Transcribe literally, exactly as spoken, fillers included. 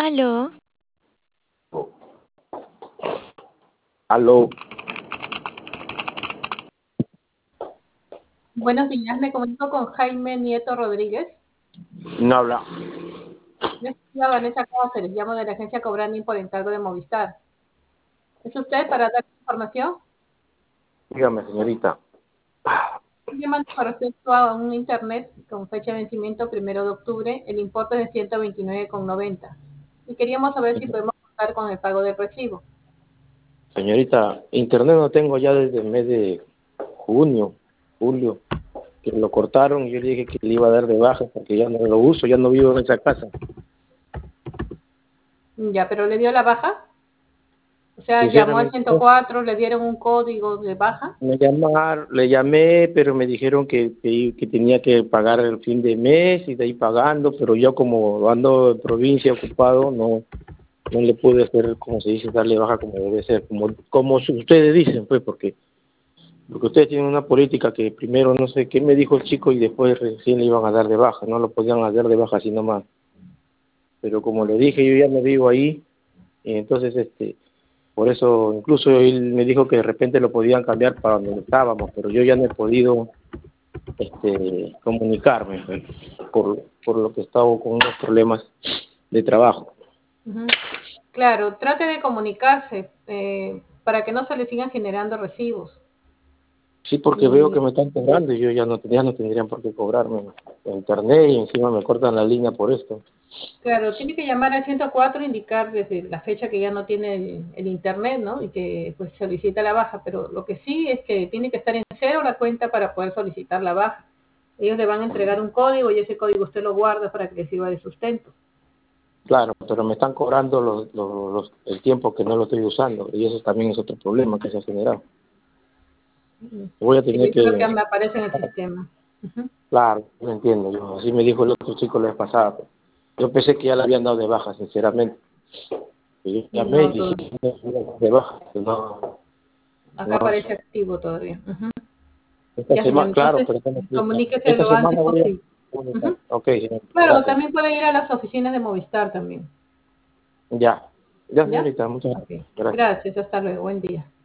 Aló. Aló. Buenos días, me comunico con Jaime Nieto Rodríguez. No habla. Yo soy Vanessa Cáceres, llamo de la agencia Cobranding por encargo de Movistar. ¿Es usted para dar información? Dígame, señorita. Estoy llamando con respecto a un internet con fecha de vencimiento primero de octubre, el importe es de ciento veintinueve con noventa. Y queríamos saber si podemos contar con el pago del recibo. Señorita, internet no tengo ya desde el mes de junio, julio, que lo cortaron y yo le dije que le iba a dar de baja porque ya no lo uso, ya no vivo en esa casa. Ya, pero ¿le dio la baja? O sea, llamó al ciento Sinceramente, cuatro, le dieron un código de baja. me llamaron, le llamé, pero me dijeron que, que, que tenía que pagar el fin de mes y de ahí pagando, pero yo como ando en provincia ocupado, no no le pude hacer, como se dice, darle baja como debe ser, como como ustedes dicen, pues, porque Porque ustedes tienen una política que primero no sé qué me dijo el chico y después recién le iban a dar de baja, no lo podían dar de baja así nomás. Pero como le dije, yo ya no vivo ahí, y entonces este, por eso incluso él me dijo que de repente lo podían cambiar para donde estábamos, pero yo ya no he podido este, comunicarme pues, por, por lo que estaba con unos problemas de trabajo. Uh-huh. Claro, trate de comunicarse eh, para que no se le sigan generando recibos. Sí, porque veo que Y me están cobrando y yo ya no, ya no tendrían por qué cobrarme en internet y encima me cortan la línea por esto. claro, tiene que llamar al ciento cuatro, indicar desde la fecha que ya no tiene el, el internet, ¿no? Y que pues solicita la baja, pero lo que sí es que tiene que estar en cero la cuenta para poder solicitar la baja. Ellos le van a entregar un código y ese código usted lo guarda para que le sirva de sustento. Claro, pero me están cobrando los, los, los, el tiempo que no lo estoy usando y eso también es otro problema que se ha generado. Voy a Sí, tener eso es lo que que... me aparece en el sistema. Uh-huh. Claro, no entiendo. Yo, así me dijo el otro chico la vez pasada. Yo pensé que ya le habían dado de baja, sinceramente. Y yo llamé y No, dije, todo, no, de baja. No, acá no. aparece activo todavía. Uh-huh. Esta Ya, señor, semana, claro, entonces pero esta, comuníquese esta lo antes semana voy a... posible. Uh-huh. Ok, señor, Claro, gracias. también puede ir a las oficinas de Movistar también. Ya, ya ¿Ya? señorita, muchas Ok. gracias. Gracias. Gracias, hasta luego. Buen día.